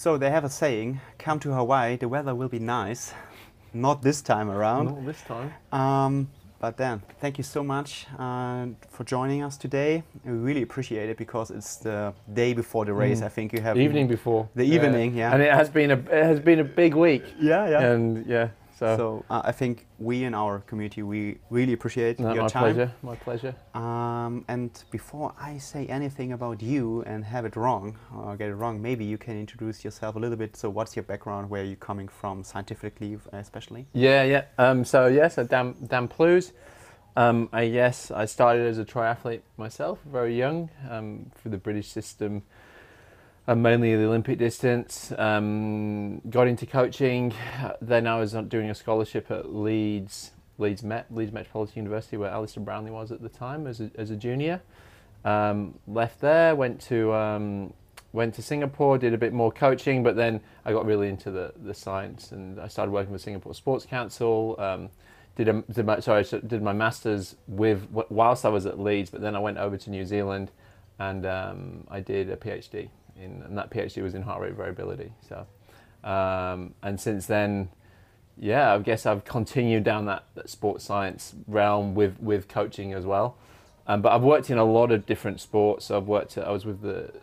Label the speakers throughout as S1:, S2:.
S1: So they have a saying, come to Hawaii, the weather will be nice. Not this time around.
S2: Not this time.
S1: But Dan, thank you so much for joining us today. We really appreciate it because it's the day before the race. I think you have
S2: Evening before.
S1: the evening, yeah.
S2: And it has been a big week.
S1: Yeah.
S2: And yeah,
S1: so I think we in our community we really appreciate your time.
S2: My pleasure.
S1: And before I say anything about you and have it wrong or get it wrong, maybe you can introduce yourself a little bit. So what's your background? Where are you coming from, scientifically especially?
S2: Yeah. So Dan Plews. I started as a triathlete myself, very young, for the British system. Mainly the Olympic distance, got into coaching, then I was doing a scholarship at Leeds Metropolitan University, where Alistair Brownlee was at the time as a junior. Left there, went to Singapore, did a bit more coaching, but then I got really into the science and I started working with Singapore Sports Council. Did my masters whilst I was at Leeds, but then I went over to New Zealand and I did a PhD. And that PhD was in heart rate variability. So, and since then, I guess I've continued down that sports science realm with coaching as well. But I've worked in a lot of different sports. I was with the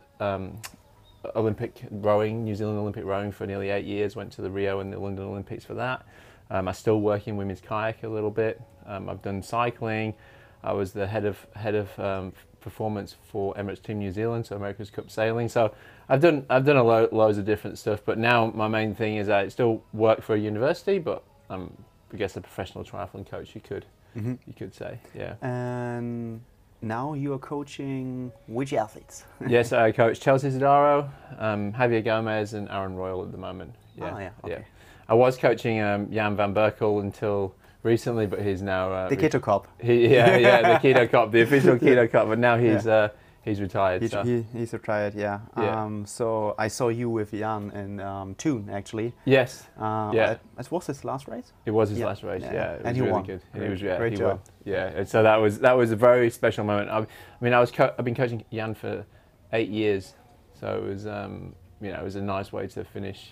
S2: Olympic rowing, New Zealand Olympic rowing for nearly 8 years. Went to the Rio and the London Olympics for that. I still work in women's kayak a little bit. I've done cycling. I was the head of performance for Emirates Team New Zealand, so America's Cup sailing. So I've done loads of different stuff. But now my main thing is I still work for a university, but I'm I guess a professional triathlon coach. You could say, yeah.
S1: And now you are coaching which athletes?
S2: Yes, I coach Chelsea Sodaro, Javier Gomez, and Aaron Royal at the moment.
S1: Okay.
S2: Yeah. I was coaching Jan van Berkel until recently, but he's now
S1: the Keto Cup.
S2: The Keto Cup, the official Keto Cup. But now he's retired.
S1: He's retired. Yeah. So I saw you with Jan in Thun actually.
S2: Yes.
S1: It was his last race.
S2: It was his last race. Yeah. It was
S1: and he
S2: really
S1: won.
S2: good.
S1: Great job.
S2: Won. Yeah. And so that was a very special moment. I've been coaching Jan for 8 years, so it was it was a nice way to finish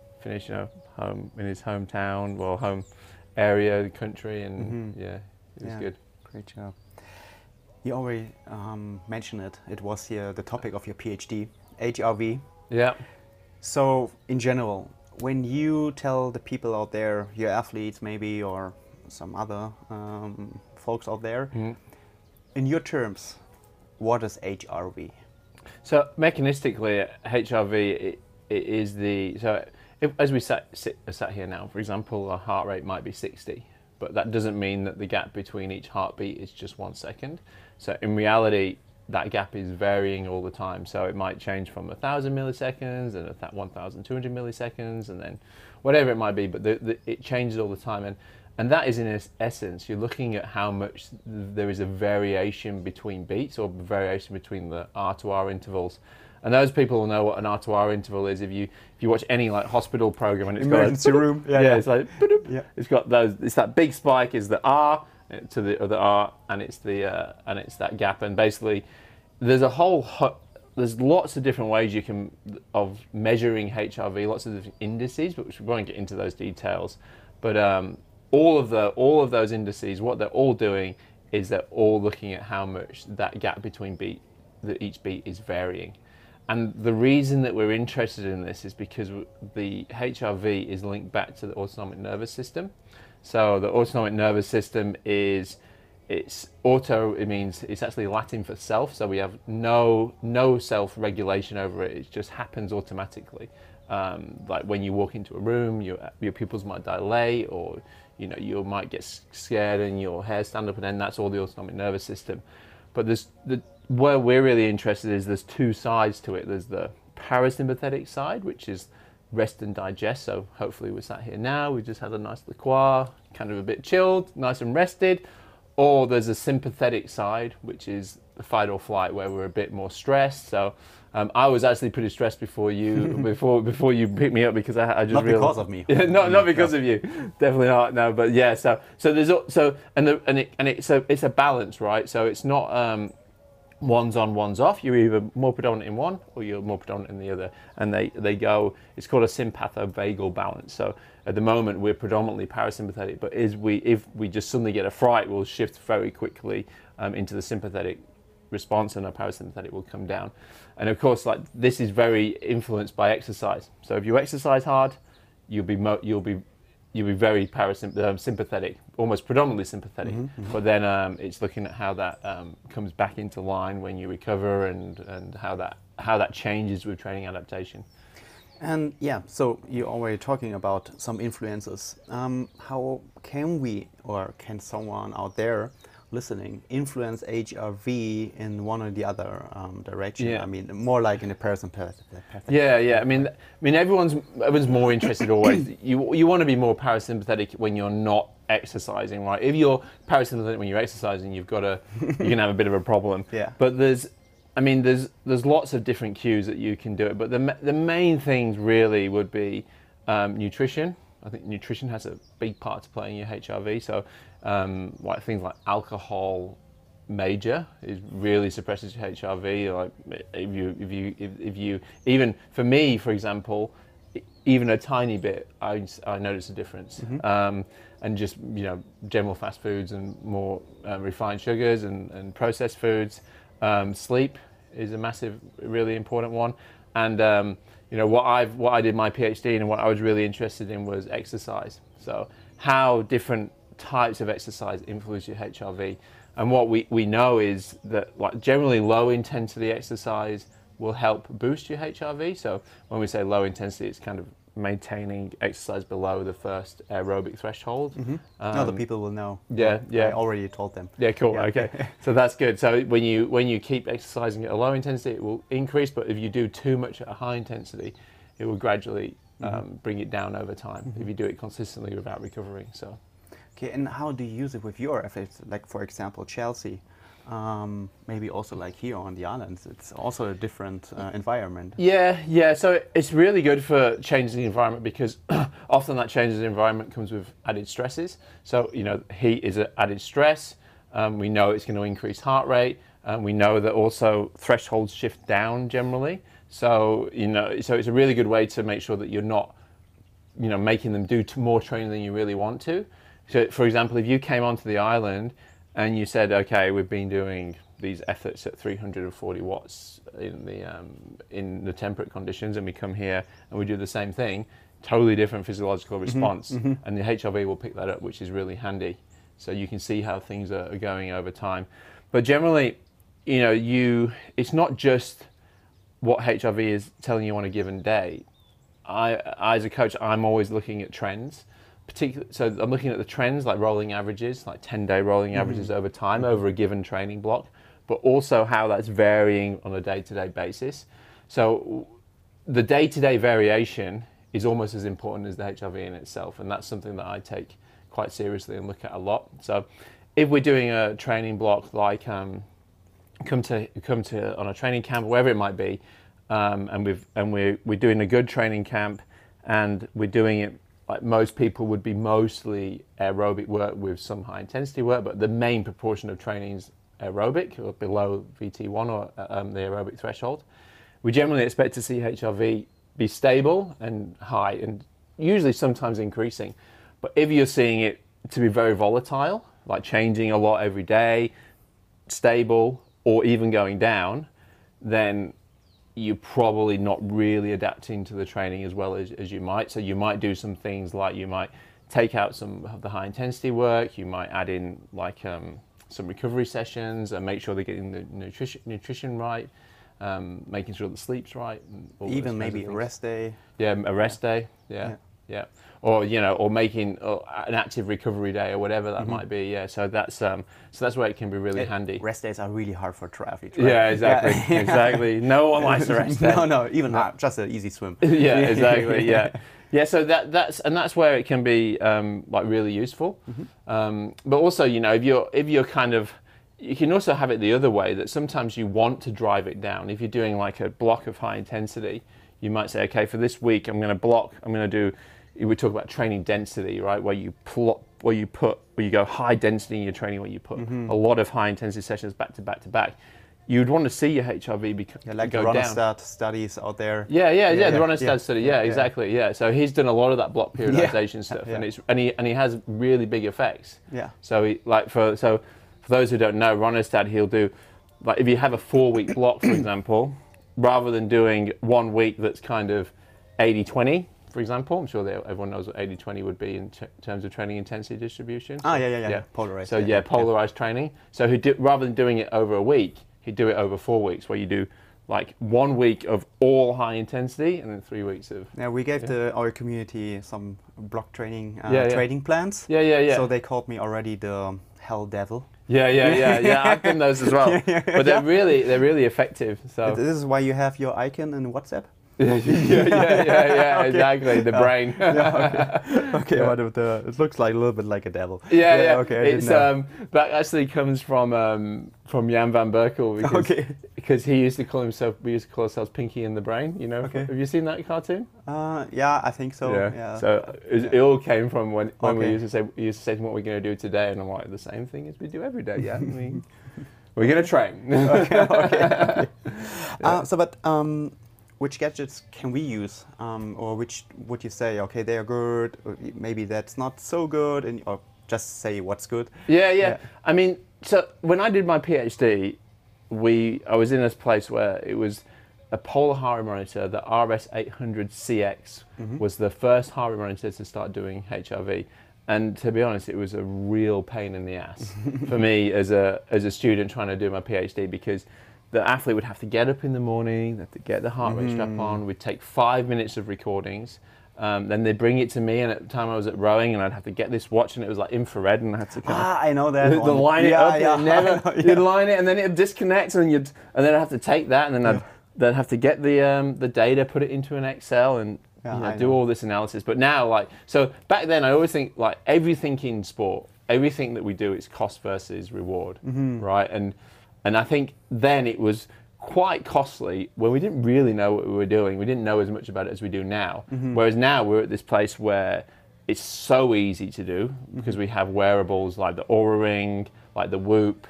S2: home in his hometown, home area, the country, and it was good.
S1: Great job. You already mentioned it. It was the topic of your PhD, HRV.
S2: Yeah.
S1: So in general, when you tell the people out there, your athletes maybe, or some other folks out there, in your terms, what is HRV?
S2: So mechanistically, HRV it is as we sat here now, for example, our heart rate might be 60, but that doesn't mean that the gap between each heartbeat is just 1 second. So in reality, that gap is varying all the time. So it might change from 1,000 milliseconds and 1,200 milliseconds, and then whatever it might be, but it changes all the time. And that is, in essence, you're looking at how much there is a variation between beats or variation between the R to R intervals. And those people will know what an R to R interval is. If you watch any hospital program and it's
S1: emergency room,
S2: it's like it's got those. It's that big spike is the R to the other R, and it's that gap. And basically, there's lots of different ways of measuring HRV, lots of different indices, but we won't get into those details. But all of those indices, what they're all doing is they're all looking at how much that gap between each beat is varying. And the reason that we're interested in this is because the HRV is linked back to the autonomic nervous system. So the autonomic nervous system it means it's actually Latin for self. So we have no self-regulation over it. It just happens automatically. Like when you walk into a room, your pupils might dilate, or you might get scared and your hair stand up, and then that's all the autonomic nervous system. But where we're really interested is there's two sides to it. There's the parasympathetic side, which is rest and digest. So hopefully we're sat here now, we just had a nice liqueur, kind of a bit chilled, nice and rested. Or there's a sympathetic side, which is the fight or flight, where we're a bit more stressed. So I was actually pretty stressed before you picked me up, because I just
S1: not because of me.
S2: not because of you, definitely not. No, but yeah. So there's it's a balance, right? So it's not one's on, one's off. You're either more predominant in one or you're more predominant in the other. And they go, it's called a sympathovagal balance. So at the moment we're predominantly parasympathetic, but if we just suddenly get a fright, we'll shift very quickly into the sympathetic response, and our parasympathetic will come down. And of course, like, this is very influenced by exercise. So if you exercise hard, you'll be very sympathetic, almost predominantly sympathetic. But then it's looking at how that comes back into line when you recover, and how that changes with training adaptation.
S1: And yeah, so you're already talking about some influences. How can we, or can someone out there listening, influence HRV in one or the other direction?
S2: Yeah.
S1: I mean, more like in a parasympathetic.
S2: Yeah. I mean, everyone's more interested always. You want to be more parasympathetic when you're not exercising, right? If you're parasympathetic when you're exercising, you're gonna have a bit of a problem.
S1: Yeah.
S2: But there's lots of different cues that you can do it. But the main things really would be nutrition. I think nutrition has a big part to play in your HRV. So like things like alcohol major is really suppresses your HRV. Like if you even for me, for example, even a tiny bit, I notice a difference. And just general fast foods and more refined sugars and processed foods. Sleep is a massive, really important one. And what I did my PhD in and what I was really interested in was exercise. So how different types of exercise influence your HRV. And what we know is that, like, generally low intensity exercise will help boost your HRV. So when we say low intensity, it's kind of maintaining exercise below the first aerobic threshold.
S1: The people will know.
S2: Yeah.
S1: I already told them.
S2: Yeah, cool. Yeah. Okay, so that's good. So when you keep exercising at a low intensity, it will increase. But if you do too much at a high intensity, it will gradually bring it down over time. If you do it consistently without recovering. So.
S1: Okay, and how do you use it with your athletes? Like, for example, Chelsea. Maybe also like here on the islands, it's also a different environment.
S2: Yeah. So it's really good for changing the environment, because often that change in the environment comes with added stresses. So heat is an added stress. We know it's going to increase heart rate. We know that also thresholds shift down generally. So so it's a really good way to make sure that you're not making them do more training than you really want to. So for example, if you came onto the island and you said, okay, we've been doing these efforts at 340 watts in the temperate conditions, and we come here and we do the same thing, totally different physiological response, and the HRV will pick that up, which is really handy. So you can see how things are going over time. But generally, it's not just what HRV is telling you on a given day. I as a coach, I'm always looking at trends. So I'm looking at the trends, like rolling averages, like 10-day rolling averages over time, over a given training block, but also how that's varying on a day-to-day basis. So the day-to-day variation is almost as important as the HRV in itself, and that's something that I take quite seriously and look at a lot. So if we're doing a training block, like come to on a training camp, wherever it might be, and we're doing a good training camp, and we're doing it like most people would be mostly aerobic work with some high intensity work, but the main proportion of training is aerobic or below VT1 or the aerobic threshold. We generally expect to see HRV be stable and high, and usually sometimes increasing. But if you're seeing it to be very volatile, like changing a lot every day, stable, or even going down, then you're probably not really adapting to the training as well as you might. So you might do some things like you might take out some of the high intensity work, you might add in like some recovery sessions and make sure they're getting the nutrition right, making sure the sleep's right. And
S1: even maybe a rest day.
S2: Yeah, a rest day, yeah. Or or making an active recovery day or whatever that might be. Yeah, so that's where it can be really handy.
S1: Rest days are really hard for triathletes, right?
S2: Yeah, exactly, exactly. No one likes a rest day.
S1: No, even just an easy swim.
S2: Yeah, exactly. Yeah. So that's where it can be like really useful. But also, if you're kind of, you can also have it the other way, that sometimes you want to drive it down. If you're doing like a block of high intensity, you might say, okay, for this week we talk about training density, right? Where you go high density in your training, where you put a lot of high intensity sessions back to back to back. you'd want to see your HRV
S1: like
S2: go
S1: the
S2: down.
S1: Ronestad studies out there.
S2: The Ronestad study. Yeah, exactly. Yeah, so he's done a lot of that block periodization stuff, and he has really big effects.
S1: Yeah.
S2: So for those who don't know, Ronestad, he'll do, like, if you have a 4-week block, for example, rather than doing 1 week that's kind of 80-20, for example. I'm sure everyone knows what 80-20 would be in terms of training intensity distribution.
S1: So, yeah. Polarized.
S2: So polarized training. So rather than doing it over a week, he'd do it over 4 weeks, where you do like 1 week of all high intensity and then 3 weeks of...
S1: Yeah, we gave our community some block training training plans.
S2: Yeah.
S1: So they called me already the Hell Devil.
S2: Yeah. I've done those as well. But they're really effective. So
S1: this is why you have your icon in WhatsApp.
S2: Yeah, exactly. The brain.
S1: Okay. What it looks like a little bit like a devil.
S2: Yeah.
S1: Okay.
S2: It's that actually comes from Jan van Berkel, because he used to call himself. We used to call ourselves Pinky in the Brain. You know.
S1: Okay.
S2: Have you seen that cartoon?
S1: Yeah, I think so. Yeah.
S2: So it all came from when we used to say what we're going to do today, and I'm like, the same thing as we do every day. Yeah. We're going to train.
S1: Okay. Which gadgets can we use, or which would you say, okay, they are good, or maybe that's not so good, or just say what's good?
S2: Yeah. I mean, so when I did my PhD, I was in this place where it was a polar heart rate monitor. The RS800CX was the first heart rate monitor to start doing HRV. And to be honest, it was a real pain in the ass for me as a student trying to do my PhD, because the athlete would have to get up in the morning, they have to get the heart rate strap on, we'd take 5 minutes of recordings, then they'd bring it to me, and at the time I was at rowing, and I'd have to get this watch, and it was like infrared, and I had to kind of...
S1: I know that one.
S2: Line it up, and you'd line it, and then it'd disconnect, and then I'd have to take that, and then I'd then have to get the data, put it into an Excel, and do all this analysis. But now, so back then, I always think, like, everything in sport, everything that we do is cost versus reward, right? And I think then it was quite costly when we didn't really know what we were doing. We didn't know as much about it as we do now. Whereas now we're at this place where it's so easy to do, because we have wearables like the Oura Ring, like the Whoop,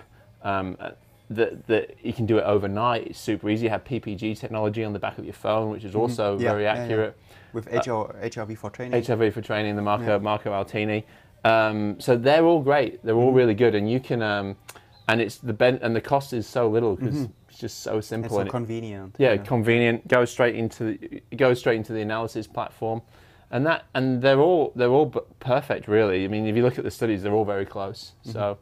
S2: that you can do it overnight. It's super easy. You have PPG technology on the back of your phone, which is also very accurate.
S1: With HRV for training.
S2: HRV for training, the Marco Altini. So they're all great. They're all really good, and you can... and the cost is so little, because it's just so simple.
S1: It's so convenient.
S2: Convenient. Goes straight into the analysis platform, and they're all perfect, really. I mean, if you look at the studies, they're all very close. So,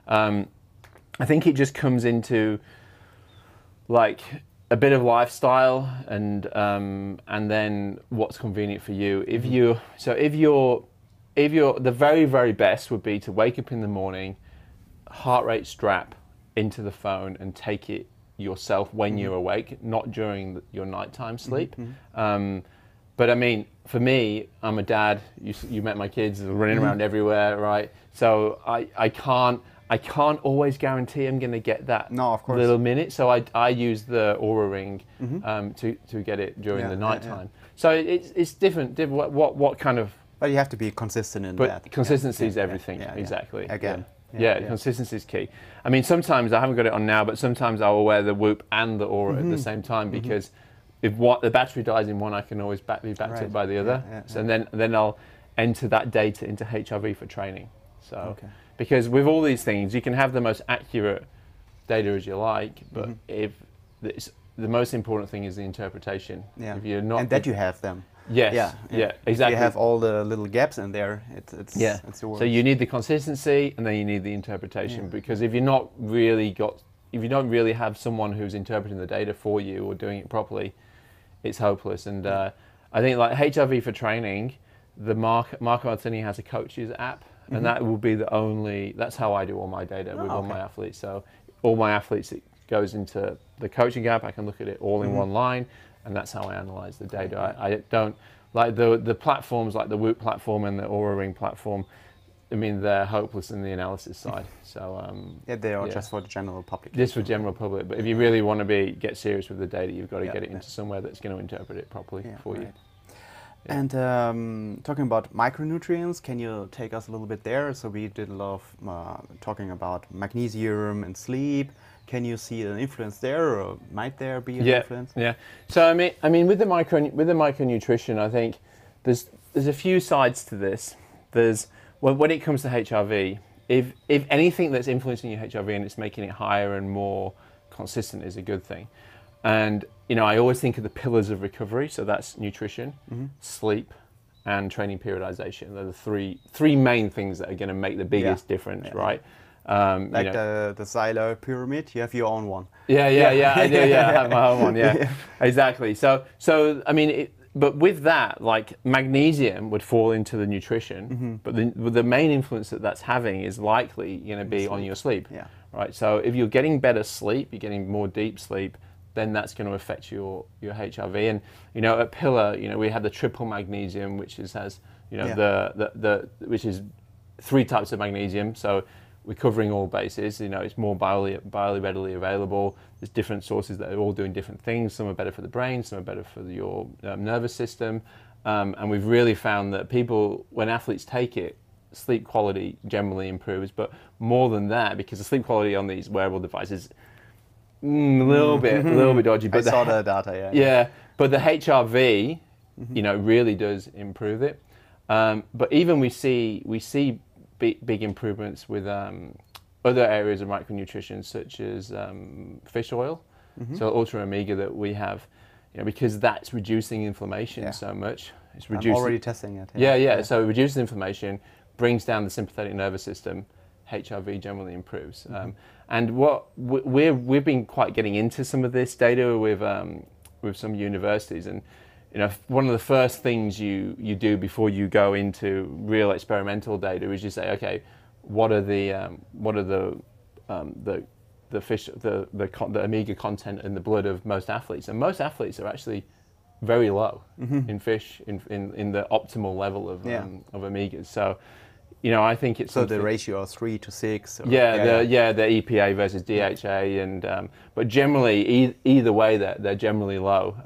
S2: I think it just comes into like a bit of lifestyle, and then what's convenient for you. If you're the very, very best would be to wake up in the morning, heart rate strap into the phone, and take it yourself when you're awake, not during your nighttime sleep. But I mean, for me, I'm a dad. You met my kids, they're running around everywhere, right? So I can't always guarantee I'm going to get that little minute. So I use the Oura Ring to get it during the nighttime. So it's different. What kind of?
S1: But you have to be consistent in that.
S2: But consistency is everything. Exactly.
S1: Again.
S2: Consistency is key. I mean, sometimes I haven't got it on now, but sometimes I will wear the Whoop and the Oura at the same time, because if the battery dies in one, I can always be backed up by the other. So then I'll enter that data into HRV for training. So because with all these things, you can have the most accurate data as you like, but if the most important thing is the interpretation. If you're not,
S1: and that you have them.
S2: Yes. Exactly.
S1: If you have all the little gaps in there, it's the worst.
S2: So you need the consistency, and then you need the interpretation, because if you don't really have someone who's interpreting the data for you or doing it properly, it's hopeless. And I think, like HRV for training, the Marco Altini has a coaches app, and that will be that's how I do all my data with all my athletes. So all my athletes, it goes into the coaching app. I can look at it all in one line, and that's how I analyze the data. I don't like the platforms like the Whoop platform and the Oura Ring platform. I mean, they're hopeless in the analysis side. So
S1: they are just for the general public.
S2: Just for general public, but if you really want to get serious with the data, you've got to get it into somewhere that's going to interpret it properly for you.
S1: And talking about micronutrients, can you take us a little bit there? So we did a lot of talking about magnesium and sleep. Can you see an influence there, or might there be an
S2: Yeah,
S1: influence?
S2: yeah. So I mean, with the micronutrition, I think there's a few sides to this. There's when it comes to HRV, if anything that's influencing your HRV and it's making it higher and more consistent is a good thing. And you know, I always think of the pillars of recovery. So that's nutrition, sleep, and training periodization. They're the three main things that are going to make the biggest difference, right?
S1: Like
S2: you know,
S1: the Silo pyramid, you have your own one.
S2: yeah, I do. Yeah, I have my own one. Yeah, exactly. So I mean, but with that, like magnesium would fall into the nutrition, but the main influence that that's having is likely going to be on your sleep.
S1: Yeah.
S2: Right. So if you're getting better sleep, you're getting more deep sleep, then that's going to affect your HRV. And you know, at Pillar, you know, we have the triple magnesium, which has you know the which is 3 types of magnesium. So we're covering all bases. You know, it's more biologically readily available. There's different sources that are all doing different things. Some are better for the brain, some are better for your nervous system. And we've really found that people, when athletes take it, sleep quality generally improves. But more than that, because the sleep quality on these wearable devices, a little bit dodgy. But
S1: I saw the data. Yeah.
S2: Yeah, but the HRV, you know, really does improve it. But even we see big improvements with other areas of micronutrition, such as fish oil, so Ultra Omega that we have, you know, because that's reducing inflammation so much. It's reducing.
S1: I'm already testing it.
S2: Yeah. So it reduces inflammation, brings down the sympathetic nervous system. HRV generally improves. And what we've been quite getting into some of this data with some universities, and you know, one of the first things you do before you go into real experimental data is you say, okay, what are the omega content in the blood of most athletes? And most athletes are actually very low in fish in the optimal level of omegas. So, you know, I think it's
S1: so the ratio of 3 to 6. Or,
S2: the EPA versus DHA, and but generally either way they're generally low.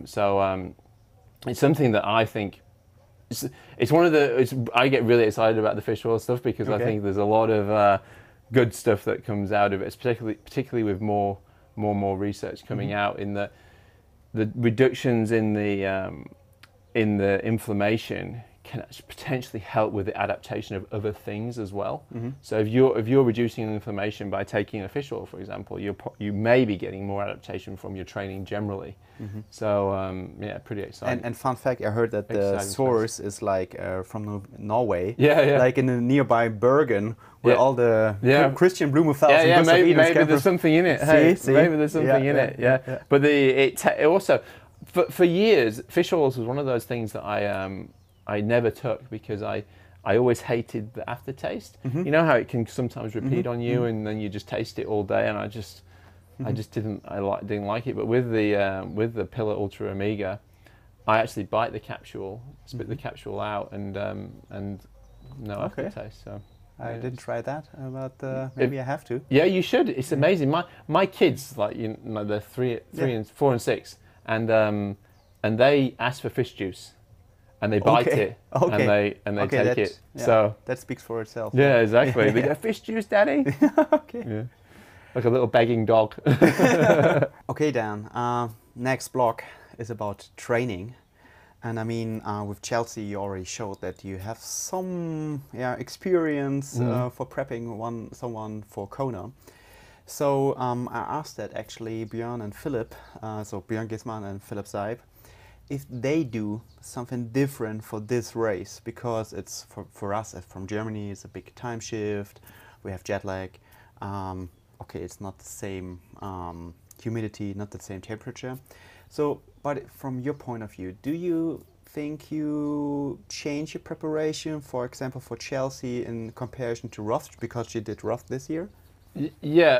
S2: It's something that I think it's one of the. I get really excited about the fish oil stuff because I think there's a lot of good stuff that comes out of it, particularly with more research coming out in the reductions in the inflammation can potentially help with the adaptation of other things as well. So if you're reducing inflammation by taking a fish oil, for example, you may be getting more adaptation from your training generally. So pretty exciting.
S1: And fun fact, I heard that the source is like from Norway.
S2: Yeah.
S1: Like in the nearby Bergen, where all the Christian Blumenfels and
S2: maybe
S1: Gustav
S2: there's something in it. Maybe there's something in it. Yeah. But it also for years, fish oils was one of those things that I never took because I always hated the aftertaste. You know how it can sometimes repeat on you, and then you just taste it all day, and I just didn't like it. But with the Pillar Ultra Omega, I actually bite the capsule, spit the capsule out, and no aftertaste. So
S1: I didn't try that, but maybe I have to.
S2: Yeah, you should. It's amazing. My kids, like they're 3 and 4 and 6, and they ask for fish juice. And they bite it, and they take it. So
S1: that speaks for itself.
S2: Yeah, exactly. They go, fish juice, Daddy. Yeah. Like a little begging dog.
S1: Okay, Dan. Next block is about training, and I mean, with Chelsea, you already showed that you have some experience for prepping someone for Kona. So I asked that actually Björn and Philip, so Björn Gisman and Philip Seib, if they do something different for this race, because it's for us from Germany, it's a big time shift, we have jet lag, okay, it's not the same humidity, not the same temperature. So, but from your point of view, do you think you change your preparation, for example, for Chelsea in comparison to Roth, because she did Roth this year?
S2: Yeah,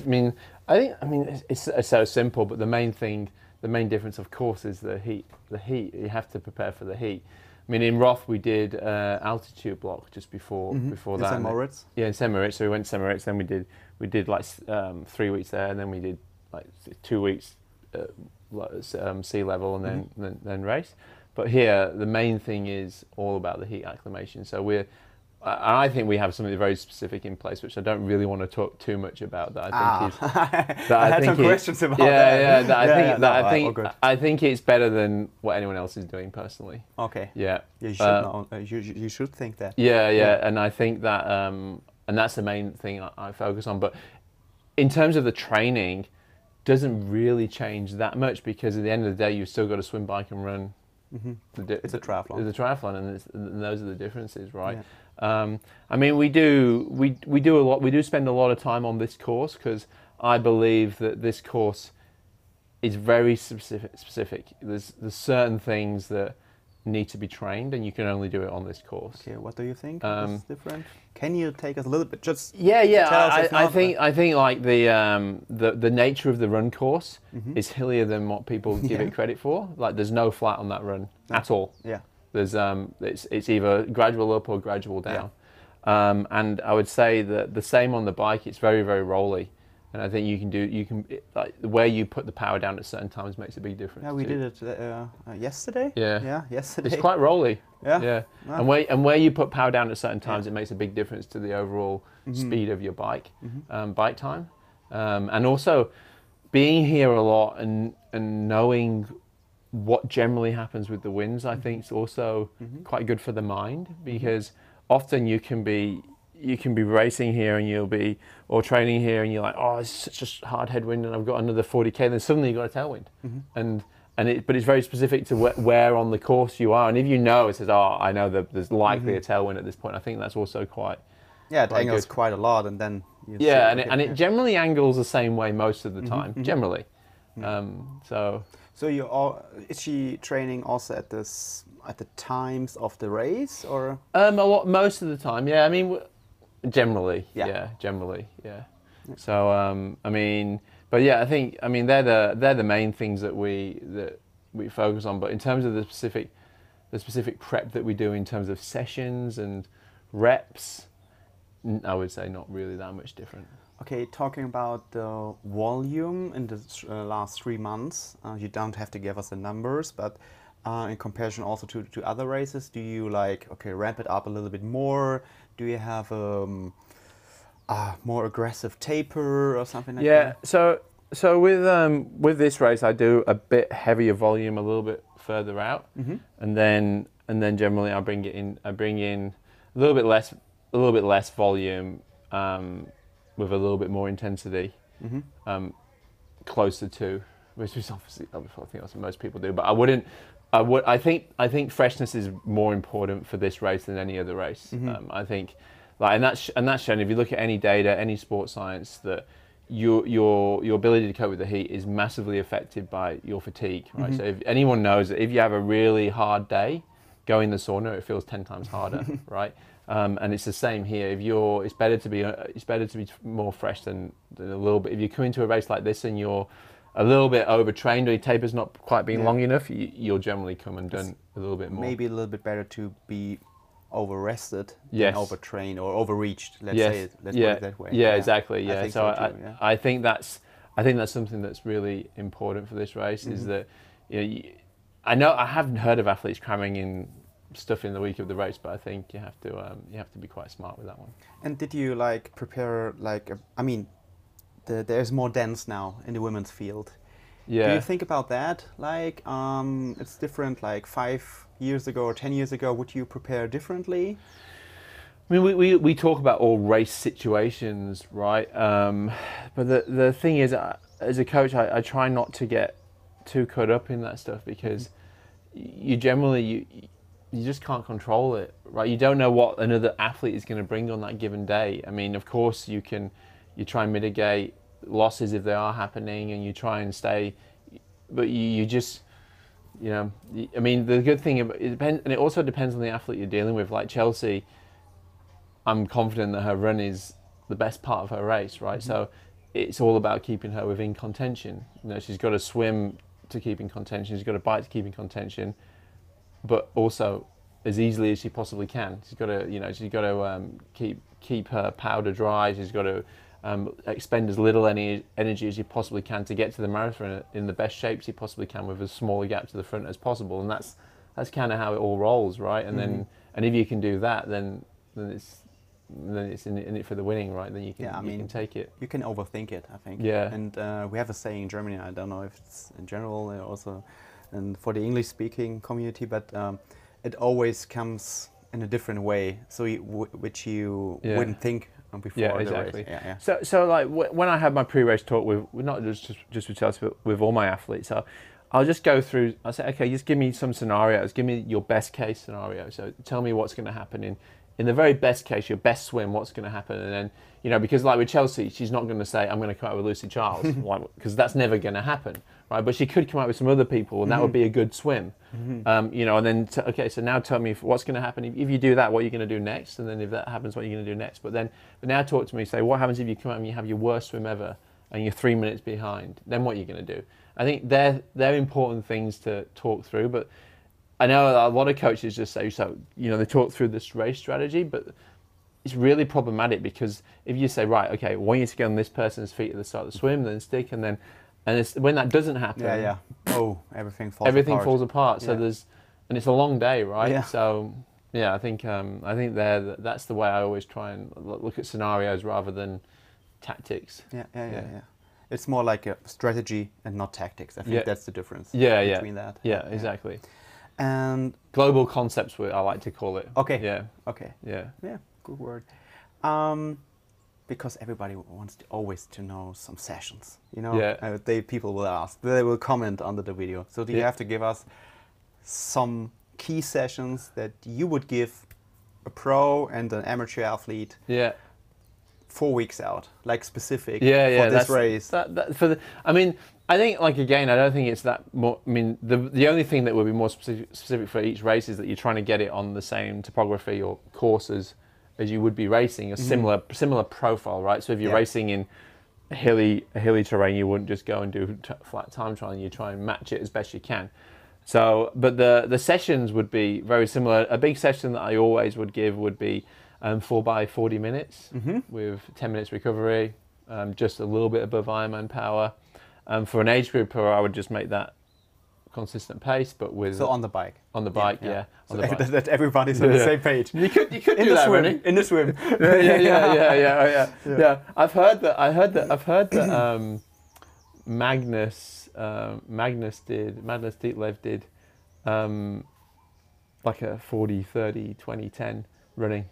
S2: I think it's so simple, but the main difference, of course, is the heat. The heat, you have to prepare for the heat. I mean, in Roth, we did altitude block just before that.
S1: In St. Moritz?
S2: Yeah, in St. Moritz. So we went to St. Moritz, then we did like 3 weeks there, and then we did like 2 weeks sea level, and then race. But here, the main thing is all about the heat acclimation. So I think we have something very specific in place, which I don't really want to talk too much about. That I think is. That
S1: I had some questions about that.
S2: Yeah, that I think.
S1: Yeah,
S2: That
S1: no,
S2: I think.
S1: good.
S2: I think it's better than what anyone else is doing personally.
S1: Okay.
S2: Yeah.
S1: You should know. You should think that.
S2: Yeah, and I think that, and that's the main thing I focus on. But in terms of the training, doesn't really change that much, because at the end of the day, you've still got to swim, bike, and run.
S1: It's a triathlon.
S2: It's a triathlon, and those are the differences, right?
S1: Yeah.
S2: I mean, we do a lot. We do spend a lot of time on this course, because I believe that this course is very specific. There's certain things that need to be trained, and you can only do it on this course.
S1: Okay, what do you think is different? Can you take us a little bit, just
S2: Yeah.
S1: tell us if
S2: I
S1: not,
S2: think like the nature of the run course is hillier than what people give it credit for. Like, there's no flat on that run at all.
S1: Yeah.
S2: There's it's either gradual up or gradual down. And I would say that the same on the bike. It's very, very rolly. And I think like where you put the power down at certain times makes a big difference.
S1: Yeah, we
S2: too.
S1: did it yesterday.
S2: Yeah.
S1: Yeah, yesterday.
S2: It's quite rolly.
S1: Yeah.
S2: And where you put power down at certain times, it makes a big difference to the overall speed of your bike, bike time. And also being here a lot and knowing what generally happens with the winds, I think is also quite good for the mind, because often you can be racing here and or training here and you're like, oh, it's such a hard headwind and I've got another 40k, and then suddenly you've got a tailwind. But it's very specific to where on the course you are, and if you know, it says, oh, I know that there's likely a tailwind at this point. I think that's also quite
S1: it angles quite a lot, and then
S2: it generally angles the same way most of the time, generally.
S1: So is she training also at the times of the race, or
S2: most of the time? Yeah, I mean, generally, generally. So I mean, but yeah, I think, I mean, they're the main things that we focus on. But in terms of the specific prep that we do in terms of sessions and reps, I would say not really that much different.
S1: Okay, talking about the volume in the last 3 months, you don't have to give us the numbers, but in comparison also to other races, do you ramp it up a little bit more? Do you have more aggressive taper or something like that?
S2: Yeah, so with this race, I do a bit heavier volume a little bit further out, and then generally I bring in a little bit less volume with a little bit more intensity, closer to, which is obviously I think that's what most people do. But I think freshness is more important for this race than any other race. I think, and that's shown. If you look at any data, any sports science, that your ability to cope with the heat is massively affected by your fatigue. Right. So if anyone knows that if you have a really hard day, go in the sauna, it feels 10 times harder. Right. And it's the same here. It's better to be more fresh than a little bit. If you come into a race like this and you're a little bit overtrained or your taper's not quite being long enough, you'll generally come undone a little bit more.
S1: Maybe a little bit better to be over-rested than overtrained or overreached. Let's put it that way.
S2: Yeah, exactly. Yeah.
S1: I think
S2: so
S1: too, yeah.
S2: I think that's something that's really important for this race, is that I haven't heard of athletes cramming in stuff in the week of the race, but I think you have to be quite smart with that one.
S1: And did you prepare there's more dense now in the women's field.
S2: Yeah.
S1: Do you think about that? It's different 5 years ago or 10 years ago. Would you prepare differently?
S2: I mean, we talk about all race situations, right? But the thing is, as a coach, I try not to get too caught up in that stuff, because you just can't control it, right? You don't know what another athlete is going to bring on that given day. I mean, of course, you try and mitigate losses if they are happening, and you try and stay, but you just, I mean, the good thing, it depends, and it also depends on the athlete you're dealing with. Like Chelsea, I'm confident that her run is the best part of her race, right? So it's all about keeping her within contention. She's got to swim to keep in contention. She's got to bike to keep in contention, but also as easily as she possibly can. She's got to, keep her powder dry. She's got to expend as little energy as she possibly can to get to the marathon in the best shape she possibly can, with as small a gap to the front as possible. And that's kind of how it all rolls, right? And then, and if you can do that, then it's in it for the winning, right? Then you can,
S1: Yeah, I mean,
S2: you can take it.
S1: You can overthink it, I think.
S2: Yeah.
S1: And we have a saying in Germany, I don't know if it's in general also and for the English speaking community, but it always comes in a different way, so which you wouldn't think before
S2: yeah,
S1: the
S2: exactly.
S1: race. Yeah.
S2: So like when I have my pre-race talk with not just with Chelsea, but with all my athletes, I'll just go through. I'll say, okay, just give me some scenarios. Give me your best case scenario. So tell me what's going to happen in the very best case, your best swim. What's going to happen, and then because like with Chelsea, she's not going to say I'm going to come out with Lucy Charles, because that's never going to happen, right? But she could come out with some other people, and that would be a good swim, and then okay, so now tell me what's going to happen if you do that. What are you going to do next? And then if that happens, what are you going to do next? But now talk to me. Say what happens if you come out and you have your worst swim ever, and you're 3 minutes behind. Then what are you going to do? I think they're important things to talk through, but I know a lot of coaches just say, so, they talk through this race strategy, but it's really problematic because if you say, right, okay, I want you to get on this person's feet at the start of the swim, then stick, and when that doesn't happen,
S1: everything falls apart.
S2: So and it's a long day, right?
S1: Yeah.
S2: So I think that's the way I always try and look at scenarios rather than tactics.
S1: Yeah. It's more like a strategy and not tactics. I think that's the difference between that.
S2: Yeah, exactly.
S1: And
S2: global concepts, I like to call it.
S1: Okay.
S2: Yeah.
S1: Okay.
S2: Yeah.
S1: Yeah. Good word. Because everybody wants always to know some sessions. People will ask. They will comment under the video. So do you have to give us some key sessions that you would give a pro and an amateur athlete?
S2: Yeah.
S1: 4 weeks out, like specific for
S2: this
S1: race.
S2: I think, like, again, I don't think it's that more. I mean, the only thing that would be more specific for each race is that you're trying to get it on the same topography or courses as you would be racing, a similar profile, right? So if you're racing in a hilly terrain, you wouldn't just go and do flat time trial, and you try and match it as best you can. So, but the sessions would be very similar. A big session that I always would give would be 4 by 40 minutes with 10 minutes recovery, just a little bit above Ironman power. For an age group, I would just make that consistent pace, but with
S1: on the bike.
S2: On the bike,
S1: yeah.
S2: On the bike.
S1: That everybody's on the same page.
S2: You could do that,
S1: swim, in the swim.
S2: Yeah. I've heard that Magnus Ditlev did like a 40, 30, 20, 10 running.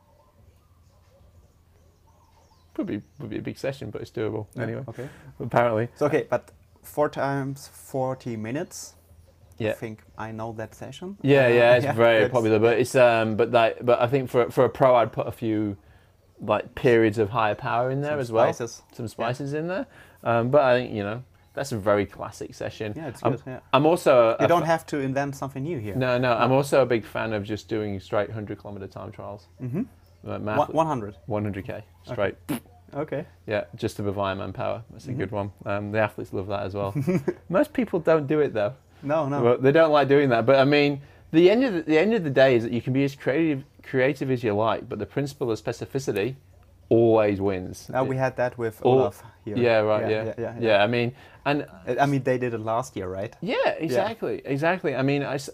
S2: Would be a big session, but it's doable anyway. Okay. Apparently.
S1: So but 4 times 40 minutes.
S2: Yeah.
S1: I think I know that session.
S2: It's very popular, but it's but I think for a pro, I'd put a few like periods of higher power in there as well. Some spices in there. But I think that's a very classic session.
S1: Yeah, it's good.
S2: I'm also
S1: you don't have to invent something new here.
S2: No. I'm also a big fan of just doing straight 100-kilometer time trials.
S1: 100.
S2: 100k straight.
S1: Okay.
S2: Yeah, just above Ironman power. That's a good one. The athletes love that as well. Most people don't do it though.
S1: No.
S2: Well, they don't like doing that. But I mean, the end of the day is that you can be as creative as you like, but the principle of specificity always wins.
S1: Now we had that with Olaf here.
S2: Yeah, right. Yeah. I mean,
S1: they did it last year, right?
S2: Yeah, exactly. I mean, I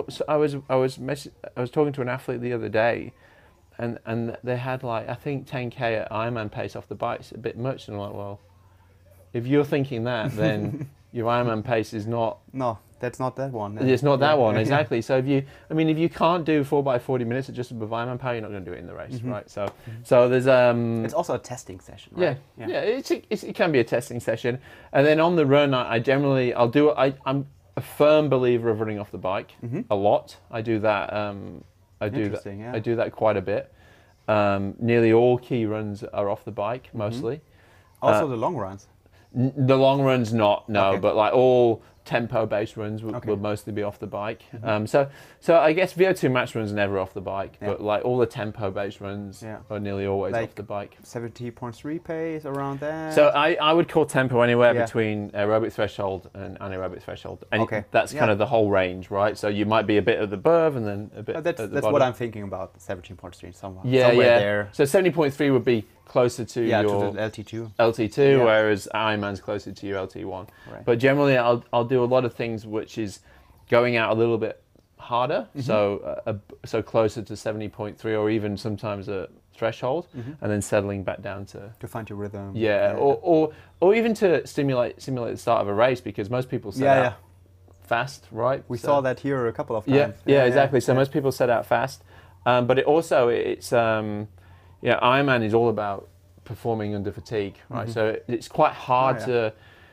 S2: was talking to an athlete the other day. And they had like, I think 10k at Ironman pace off the bike's a bit much. And I'm like, well, if you're thinking that, then your Ironman pace is not.
S1: No, that's not that one.
S2: It's not that one, exactly. So if you can't do 4 by 40 minutes at just above Ironman power, you're not going to do it in the race, right? So there's
S1: It's also a testing session, right?
S2: Yeah. It can be a testing session, and then on the run, I'm a firm believer of running off the bike a lot. I do that. I do that quite a bit. Nearly all key runs are off the bike, mostly.
S1: Also the long runs?
S2: The long runs not, no, okay. But like all tempo-based runs will mostly be off the bike. So I guess VO2 max runs are never off the bike, but like all the tempo-based runs are nearly always off the bike.
S1: 70.3 pace, around that?
S2: So I would call tempo anywhere between aerobic threshold and anaerobic threshold. And that's kind of the whole range, right? So you might be a bit above and then a bit at the bottom.
S1: That's what I'm thinking about, 17.3, somewhere there.
S2: So 70.3 would be closer to your
S1: to the LT2,
S2: whereas Ironman's closer to your LT1.
S1: Right.
S2: But generally, I'll do a lot of things which is going out a little bit harder, so closer to 70.3 or even sometimes a threshold, and then settling back down
S1: to find your rhythm.
S2: Yeah, or even to simulate the start of a race, because most people set out fast, right?
S1: We saw that here a couple of times.
S2: Yeah, exactly. So most people set out fast, but it's Ironman is all about performing under fatigue, right? So it's quite hard to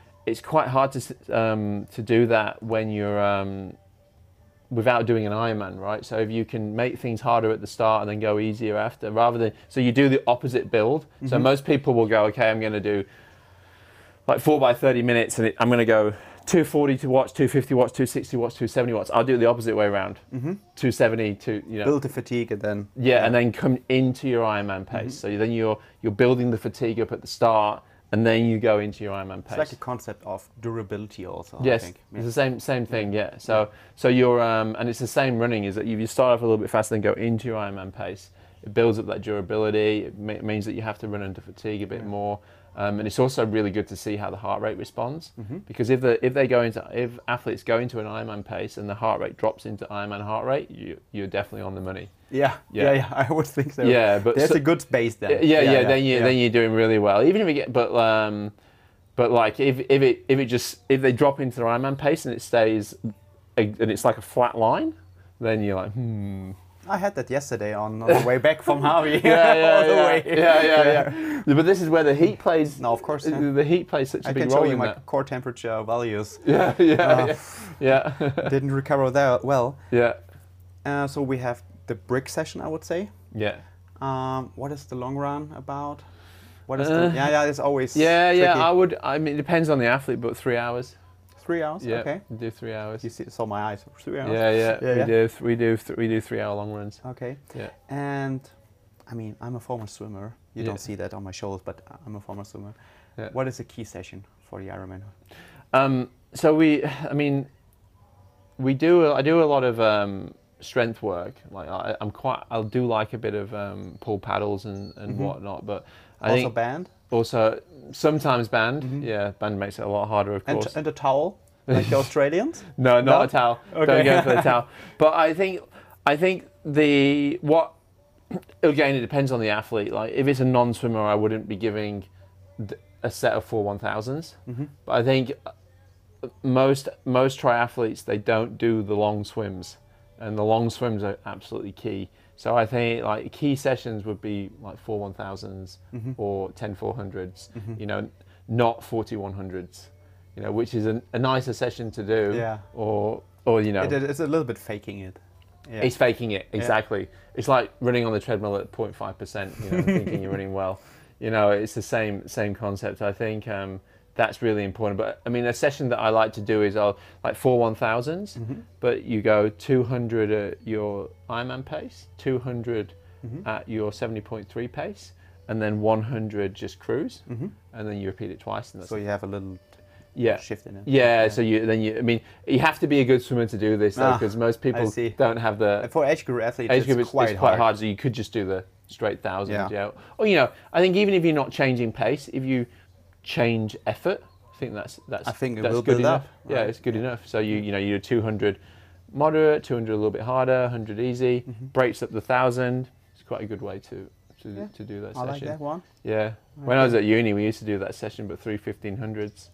S2: do that when you're without doing an Ironman, right? So if you can make things harder at the start and then go easier after, so you do the opposite build. So most people will go, okay, I'm going to do like 4 by 30 minutes, and I'm going to go 240 watts, 250 watts, 260 watts, 270 watts. I'll do it the opposite way around. 270 to
S1: build the fatigue and then
S2: and then come into your Ironman pace. So then you're building the fatigue up at the start, and then you go into your Ironman pace.
S1: It's like a concept of durability also.
S2: Yes,
S1: I think.
S2: It's the same thing. Yeah. So you're and it's the same running. Is that you start off a little bit faster, then go into your Ironman pace. It builds up that durability. It means that you have to run under fatigue a bit more. And it's also really good to see how the heart rate responds, because if athletes go into an Ironman pace and the heart rate drops into Ironman heart rate, you're definitely on the money.
S1: Yeah, I would think so.
S2: Yeah, but
S1: there's a good base then.
S2: Then you're doing really well. Even if you get, but like if they drop into the Ironman pace and it stays, and it's like a flat line, then you're like,
S1: I had that yesterday on the way back from Harvey.
S2: Yeah. But this is where the heat plays.
S1: No, of course.
S2: The heat plays such a big role.
S1: I can show you my core temperature values.
S2: Yeah.
S1: Didn't recover that well.
S2: Yeah.
S1: So we have the brick session, I would say.
S2: Yeah.
S1: What is the long run about? What is the? It's always.
S2: Tricky.
S1: I
S2: mean, it depends on the athlete, but 3 hours.
S1: 3 hours.
S2: Yeah,
S1: okay.
S2: Do 3 hours.
S1: You saw my eyes. 3 hours.
S2: Yeah. We do 3 hour long runs.
S1: Okay.
S2: Yeah.
S1: And I mean, I'm a former swimmer. You don't see that on my shoulders, but I'm a former swimmer.
S2: Yeah.
S1: What is a key session for the Ironman?
S2: I do a lot of strength work. Like I'll do like a bit of pull paddles and whatnot, but I think
S1: band.
S2: Also, sometimes band. Yeah, band makes it a lot harder, of course.
S1: And a towel, like the Australians?
S2: No, not a towel.
S1: Okay.
S2: Don't go for the towel. But I think again, it depends on the athlete. Like if it's a non-swimmer, I wouldn't be giving a set of 4 1000s. But I think most triathletes, they don't do the long swims, and the long swims are absolutely key. So I think like key sessions would be like 4 1000s or 10 400s, not 40 100s, which is a nicer session to do.
S1: Yeah.
S2: Or
S1: it's a little bit faking it. Yeah.
S2: It's faking it, exactly. Yeah. It's like running on the treadmill at 0.5%, thinking you're running well. It's the same concept. I think that's really important. But I mean, a session that I like to do is like 4 1000s, but you go 200 at your Ironman pace, 200 at your 70.3 pace, and then 100 just cruise, and then you repeat it twice. And
S1: so you have a little shift in it.
S2: Yeah. So you have to be a good swimmer to do this, though, because most people don't have the.
S1: For age group athletes, it's quite
S2: hard. So you could just do the straight 1000. Yeah. Or I think even if you're not changing pace, if you change effort, I think that's good enough. Right? Yeah, it's good enough. So you do 200 moderate, 200 a little bit harder, 100 easy, breaks up the 1000. It's quite a good way to do that session.
S1: I like that one.
S2: Yeah. Okay. When I was at uni, we used to do that session, but 3 1500s.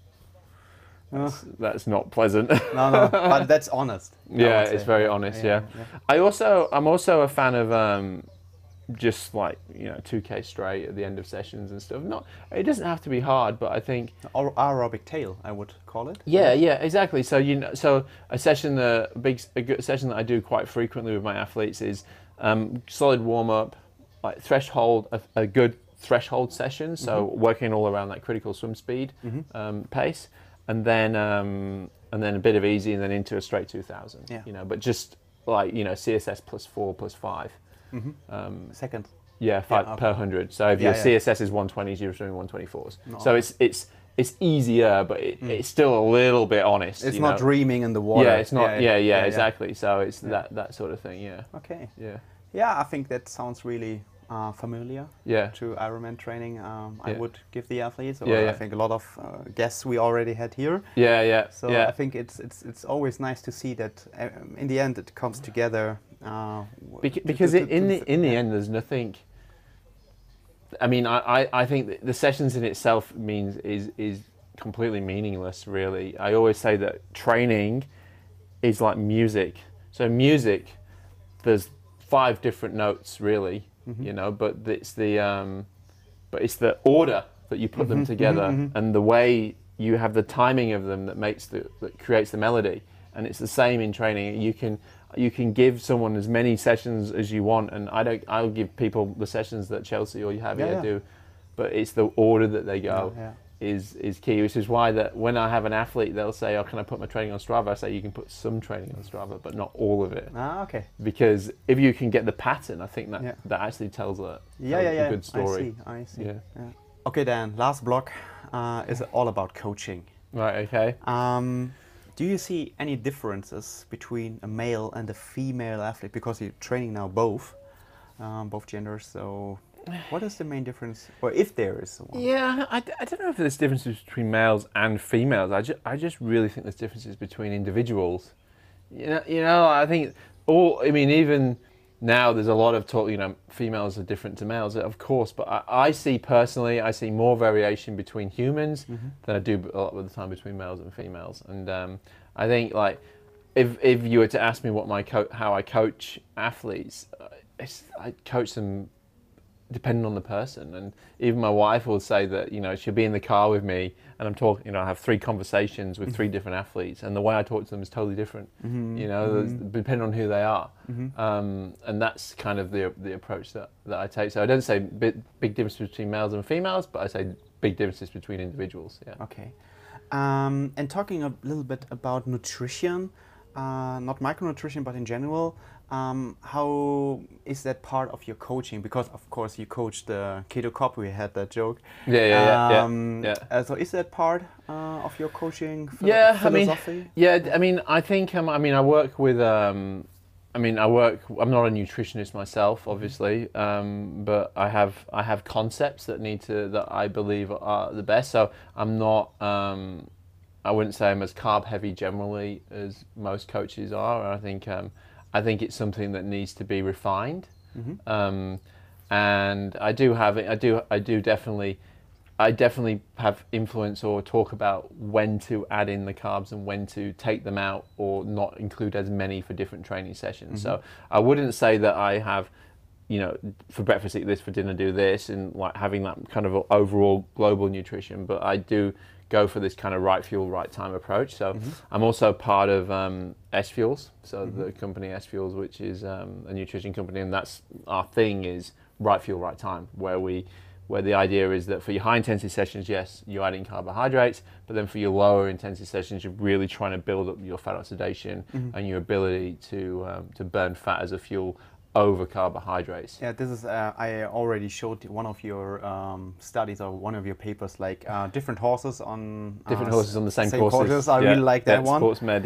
S2: That's not pleasant.
S1: No, but that's honest.
S2: Yeah, it's very honest. Yeah. I'm also a fan of just like 2K straight at the end of sessions and stuff. It doesn't have to be hard, but I think
S1: aerobic tail, I would call it.
S2: Yeah, exactly. So a session, a good session that I do quite frequently with my athletes is solid warm up, like threshold, a good threshold session. So working all around that critical swim speed pace, and then a bit of easy, and then into a straight 2000. Yeah. But just like CSS +4 +5.
S1: Second.
S2: Yeah, 5 per 100. So if your CSS is 120s, you're doing 124s. So it's easier, but it's still a little bit honest.
S1: It's not dreaming in the water.
S2: Yeah, it's not. Yeah, exactly. So it's that sort of thing. Yeah.
S1: Okay.
S2: Yeah.
S1: Yeah, I think that sounds really familiar
S2: Yeah.
S1: to Ironman training, I
S2: Yeah.
S1: would give the athletes, or
S2: Yeah, yeah.
S1: I think a lot of guests we already had here.
S2: Yeah, yeah.
S1: So
S2: yeah.
S1: I think it's always nice to see that in the end it comes together.
S2: Because in the end, there's nothing. I mean, I think the sessions in itself is completely meaningless. Really, I always say that training is like music. So music, there's 5 different notes really, you know, but it's the order that you put them together and the way you have the timing of them that creates the melody. And it's the same in training. You can give someone as many sessions as you want, and I'll give people the sessions that Chelsea or Javier do, but it's the order that they go is key, which is why that when I have an athlete, they'll say, "Oh, can I put my training on Strava?" I say, "You can put some training on Strava, but not all of it."
S1: Ah, okay.
S2: Because if you can get the pattern, I think that actually tells a good story.
S1: I see.
S2: Yeah.
S1: Okay, Dan. Last block is all about coaching.
S2: Right. Okay.
S1: Do you see any differences between a male and a female athlete? Because you're training now both genders. So, what is the main difference, or if there is one?
S2: Yeah, I don't know if there's differences between males and females. I just really think there's differences between individuals. You know, I think even now there's a lot of talk. You know, females are different to males, of course. But I see more variation between humans than I do a lot of the time between males and females. And I think like if you were to ask me how I coach athletes, I coach them depending on the person. And even my wife will say that, you know, she'll be in the car with me and I'm talking, you know, I have 3 conversations with 3 different athletes and the way I talk to them is totally different, you know, depending on who they are. And that's kind of the approach that I take. So I don't say big difference between males and females, but I say big differences between individuals. Yeah.
S1: Okay. And talking a little bit about nutrition, not micronutrition, but in general, how is that part of your coaching? Because of course you coached the Keto Cop, we had that joke.
S2: Yeah.
S1: So is that part of your coaching
S2: philosophy? I mean, I think, I work with, I'm not a nutritionist myself, obviously, but I have concepts that I believe are the best. So I'm not, I wouldn't say I'm as carb heavy generally as most coaches are. I think it's something that needs to be refined. And I definitely have influence or talk about when to add in the carbs and when to take them out or not include as many for different training sessions. So I wouldn't say that I have, you know, for breakfast eat this, for dinner do this, and like having that kind of overall global nutrition, but I do go for this kind of right fuel, right time approach. So I'm also part of S Fuels, so the company S Fuels, which is a nutrition company, and that's our thing is right fuel, right time, where the idea is that for your high intensity sessions, yes, you're adding carbohydrates, but then for your lower intensity sessions, you're really trying to build up your fat oxidation and your ability to burn fat as a fuel over carbohydrates.
S1: Yeah, this is, I already showed one of your studies or one of your papers, like different horses on...
S2: Different horses on the same courses.
S1: I really like that one.
S2: Sports Med,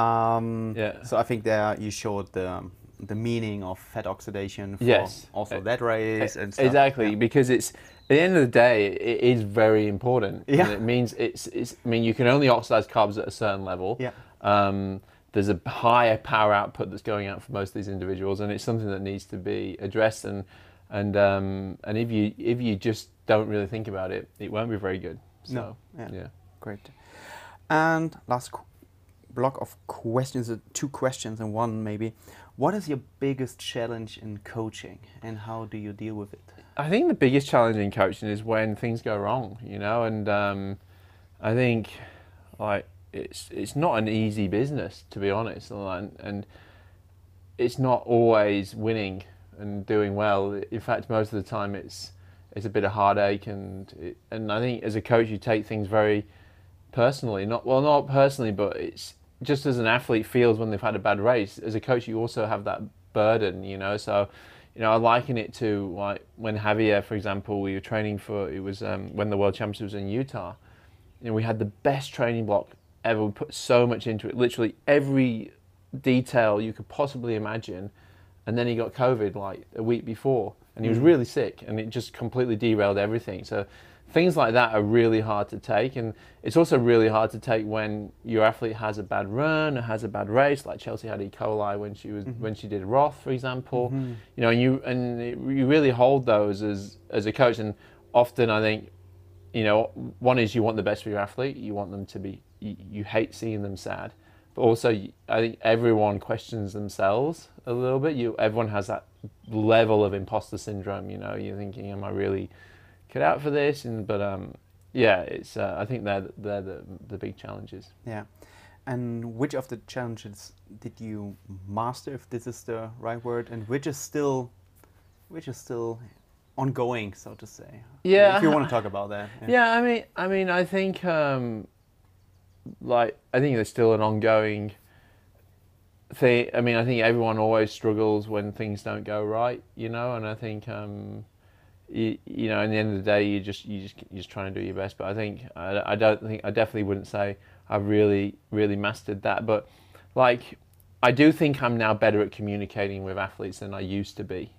S1: So I think there you showed the meaning of fat oxidation for also that race and stuff.
S2: Exactly, because it's, at the end of the day, it is very important. And it means you can only oxidize carbs at a certain level. There's a higher power output that's going out for most of these individuals, and it's something that needs to be addressed. And if you just don't really think about it, it won't be very good. So,
S1: Great. And last block of questions, 2 questions and one maybe. What is your biggest challenge in coaching, and how do you deal with it?
S2: I think the biggest challenge in coaching is when things go wrong, you know, and I think like it's not an easy business, to be honest, and it's not always winning and doing well. In fact, most of the time it's a bit of heartache, and I think as a coach you take things very personally. Not personally, but it's just as an athlete feels when they've had a bad race. As a coach, you also have that burden, you know. So, you know, I liken it to like when Javier, for example, we were training for, it was when the World Championships was in Utah. You know, we had the best training block ever. We put so much into it, literally every detail you could possibly imagine. And then he got COVID like a week before. and he was really sick, and it just completely derailed everything. So things like that are really hard to take, and it's also really hard to take when your athlete has a bad run or has a bad race, like Chelsea had E. coli when she was when she did Roth, for example. You know, you really hold those as a coach, and often I think, you know, one is you want the best for your athlete, you want them to be, you hate seeing them sad, but also I think everyone questions themselves a little bit. Everyone has that level of imposter syndrome. You know, you're thinking, am I really cut out for this? But yeah, it's I think they're the big challenges.
S1: Yeah. And which of the challenges did you master, if this is the right word, and which is still ongoing, so to say?
S2: Yeah.
S1: If you want to talk about that.
S2: Yeah, I mean, I think like I think there's still an ongoing thing. I mean, I think everyone always struggles when things don't go right, you know, and I think you know, in the end of the day, you're just trying to do your best. But I think I definitely wouldn't say I've really mastered that. But like, I do think I'm now better at communicating with athletes than I used to be.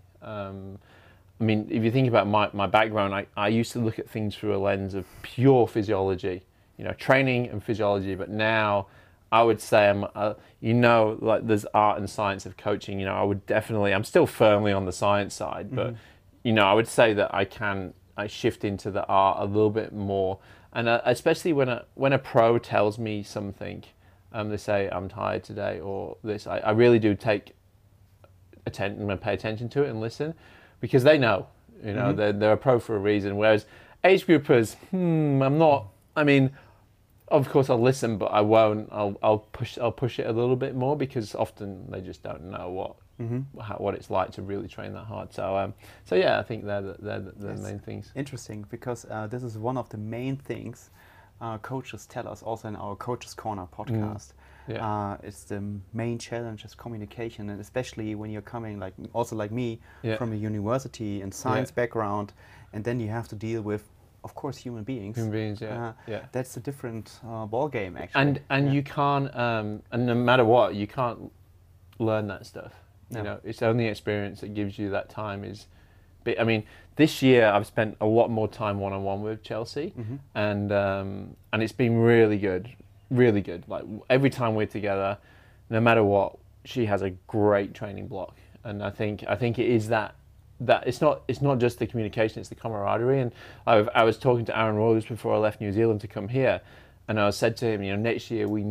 S2: I mean, if you think about my background, I used to look at things through a lens of pure physiology, you know, training and physiology. But now I would say you know, like there's art and science of coaching. You know, I'm still firmly on the science side, but you know, I would say that I shift into the art a little bit more, and especially when a pro tells me something, they say I'm tired today or this, I really do take attention and pay attention to it and listen, because they know, you know, they're a pro for a reason. Whereas age groupers, I'm not. I mean, of course I'll listen, but I won't. I'll push it a little bit more, because often they just don't know what it's like to really train that hard. So yeah, I think they're the main things.
S1: Interesting, because this is one of the main things coaches tell us also in our Coaches Corner podcast. It's the main challenge is communication, and especially when you're coming like me from a university and science background, and then you have to deal with, of course, human beings. That's a different ball game, actually.
S2: And you can't, and no matter what, you can't learn that stuff. You know, it's only experience that gives you that time. I mean, this year I've spent a lot more time one-on-one with Chelsea, and it's been really good, really good. Like every time we're together, no matter what, she has a great training block, and I think it is that it's not just the communication, it's the camaraderie. And I was talking to Aaron Rose before I left New Zealand to come here, and I said to him, you know, next year we've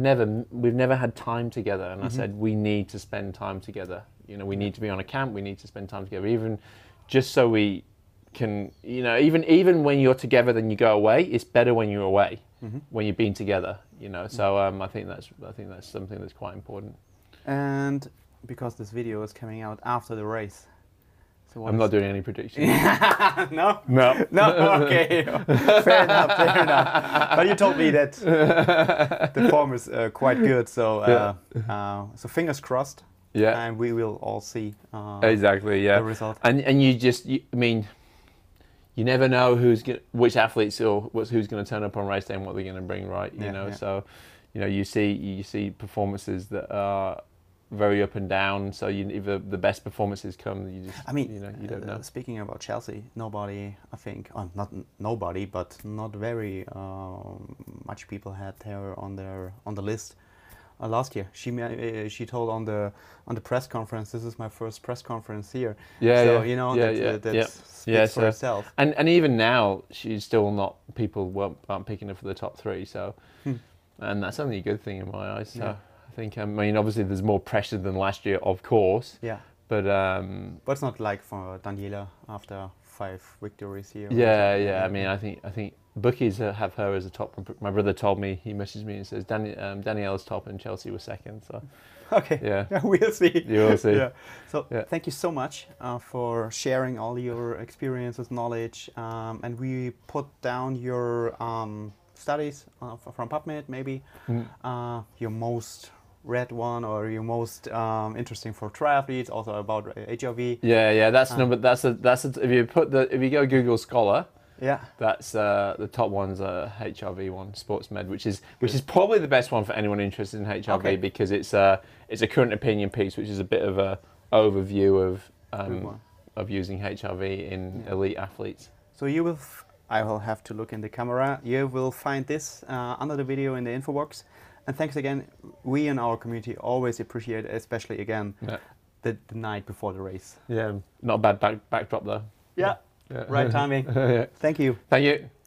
S2: never had time together, and I said we need to spend time together. You know, we need to be on a camp, we need to spend time together, even just so we can, you know, even when you're together then you go away, it's better when you're away, when you've been together, you know. So I think that's something that's quite important.
S1: And because this video is coming out after the race, so
S2: I'm not doing any predictions.
S1: No?
S2: No.
S1: No? Okay. Fair enough. But you told me that the form is quite good, so so fingers crossed.
S2: Yeah.
S1: And we will all see
S2: exactly,
S1: the result.
S2: And I mean, you never know which athletes or who's going to turn up on race day and what they're going to bring, right? You know, so you know, you see performances that are very up and down. So if the best performances come, you don't know.
S1: Speaking about Chelsea, nobody, I think, not nobody, but not very much people had her on the list last year. She told on the press conference, "This is my first press conference here." So you know that speaks for herself.
S2: And even now, she's still not. People aren't picking her for the top 3. So, and that's only a good thing in my eyes. So. I think, I mean, obviously there's more pressure than last year, of course.
S1: Yeah.
S2: But
S1: it's not like for Daniela after 5 victories here.
S2: Yeah. I mean, I think bookies have her as a top. My brother told me, he messaged me and says Daniela's top and Chelsea was second. So.
S1: Okay.
S2: Yeah.
S1: We'll see.
S2: You will see.
S1: Yeah. So thank you so much for sharing all your experiences, knowledge, and we put down your studies from PubMed, maybe your most read one or your most interesting for triathletes, also about HRV.
S2: Yeah. That's if you go Google Scholar.
S1: Yeah,
S2: that's the top one's a HRV one, SportsMed, which is probably the best one for anyone interested in HRV, because it's a current opinion piece, which is a bit of a overview of using HRV in elite athletes.
S1: So you will, I will have to look in the camera. You will find this under the video in the info box. And thanks again. We in our community always appreciate, especially again, the night before the race.
S2: Yeah, not a bad backdrop though.
S1: Yeah, right timing. Thank you.
S2: Thank you.